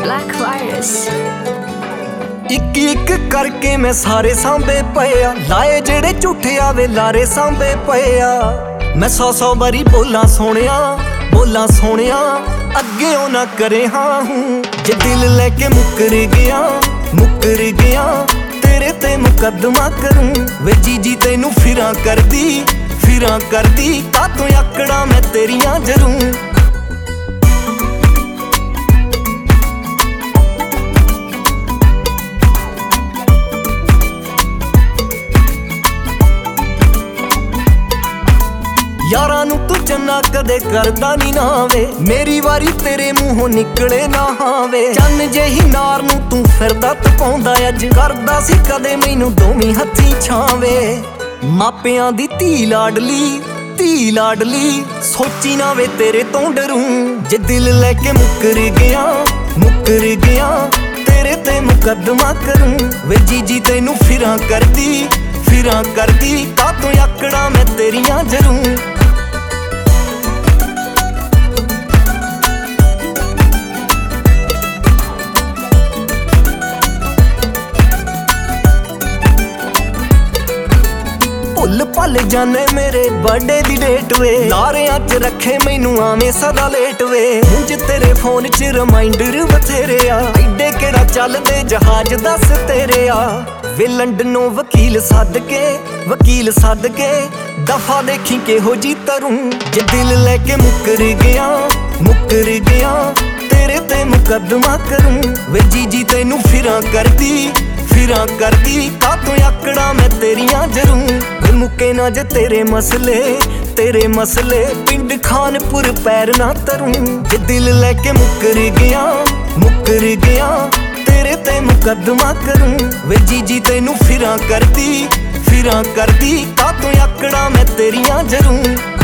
Black Virus। ਇੱਕ ਇੱਕ ਕਰਕੇ ਮੈਂ ਸਾਰੇ ਸਾਂਭੇ ਪਏ ਆ, ਲਾਏ ਜਿਹੜੇ ਝੂਠੇ ਆਵੇ ਲਾਰੇ ਸਾਂਭੇ ਪਏ ਆ। ਮੈਂ 100 ਵਾਰੀ ਬੋਲਾਂ ਸੋਹਣਿਆ ਅੱਗੇ ਉਹ ਨਾ ਕਰੇ ਹਾਂ ਹੂੰ। ਜੇ ਦਿਲ ਲੈ ਕੇ ਮੁੱਕਰ ਗਿਆ ਤੇਰੇ ਤੇ ਮੁਕੱਦਮਾ ਕਰੂੰ। ਵੇ ਜੀ ਤੈਨੂੰ ਫਿਰਾਂ ਕਰਦੀ ਕਾਤੋਂ ਆਕੜਾਂ ਮੈਂ ਤੇਰੀਆਂ ਜਰੂੰ। ਯਾਰਾਂ ਨੂੰ ਤੂੰ ਚੰਨਾ ਕਦੇ ਕਰਦਾ ਨੀ ਨਾ ਵੇ, ਮੇਰੀ ਵਾਰੀ ਤੇਰੇ ਮੂੰਹੋਂ ਨਿਕਲੇ ਨਾ ਹਾਵੇ। ਚੰਨ ਜਿਹੀ ਨਾਰ ਨੂੰ ਤੂੰ ਫਿਰਦਾ ਤਪਾਉਂਦਾ, ਅੱਜ ਕਰਦਾ ਸੀ ਕਦੇ ਮੈਨੂੰ ਦੋਵੇਂ ਹੱਥੀਂ ਛਾਵੇ। ਮਾਪਿਆਂ ਦੀ ਧੀ ਲਾਡਲੀ ਸੋਚੀ ਨਾ ਵੇ ਤੇਰੇ ਤੋਂ ਡਰੂ। ਜੇ ਦਿਲ ਲੈ ਕੇ ਮੁੱਕਰ ਗਿਆ ਤੇਰੇ ਤੇ ਮੁਕੱਦਮਾ ਕਰੂੰ। ਵੇ ਜੀ ਤੈਨੂੰ ਫਿਰਾਂ ਕਰਦੀ ਕਾਤੋਂ ਆਕੜਾਂ ਮੈਂ ਤੇਰੀਆਂ ਜਰੂੰ। ਭੁੱਲ ਜਾਣੇ ਮੇਰੇ ਬਰਥਡੇ ਦੀ ਡੇਟ ਵੇ, ਲਾਰਿਆਂ 'ਚ ਰੱਖੇ ਮੈਨੂੰ ਆਵੇਂ ਸਦਾ ਲੇਟ ਵੇ। ਉਂਝ ਤੇਰੇ ਫੋਨ 'ਚ ਰਿਮਾਈਂਡਰ ਬਥੇਰੇ ਆ, ਐਡੇ ਕਿਹੜਾ ਚੱਲਦੇ ਜਹਾਜ਼ ਦੱਸ ਤੇਰੇ ਆ। ਵੇ ਲੰਡਨੋਂ ਵਕੀਲ ਸੱਦ ਕੇ ਦਫਾ ਦੇਖੀ ਕਿਹੋ ਜੀ ਤਰੂੰ। ਜੇ ਦਿਲ ਲੈ ਕੇ ਮੁੱਕਰ ਗਿਆ ਤੇਰੇ ਤੇ ਮੁਕੱਦਮਾ ਕਰੂੰ। ਵੇ ਜੀ ਤੈਨੂੰ ਫਿਰਾਂ ਕਰਦੀ ਕਾਤੋਂ ਆਕੜਾਂ ਮੈਂ ਤੇਰੀਆਂ ਜਰੂੰ। ਮੁੱਕੇ ਨਾ ਜੇ ਤੇਰੇ ਮਸਲੇ ਪਿੰਡ ਖਾਨਪੁਰ ਪੈਰ ਨਾ ਤਰੂੰ। ਜੇ ਦਿਲ ਲੈ ਕੇ ਮੁੱਕਰ ਗਿਆ ਤੇਰੇ ਤੇ ਮੁਕੱਦਮਾ ਕਰੂੰ। ਵੇ ਜੀ ਤੈਨੂੰ ਫਿਰਾਂ ਕਰਦੀ ਕਾਤੋਂ ਆਕੜਾਂ ਮੈਂ ਤੇਰੀਆਂ ਜਰੂੰ।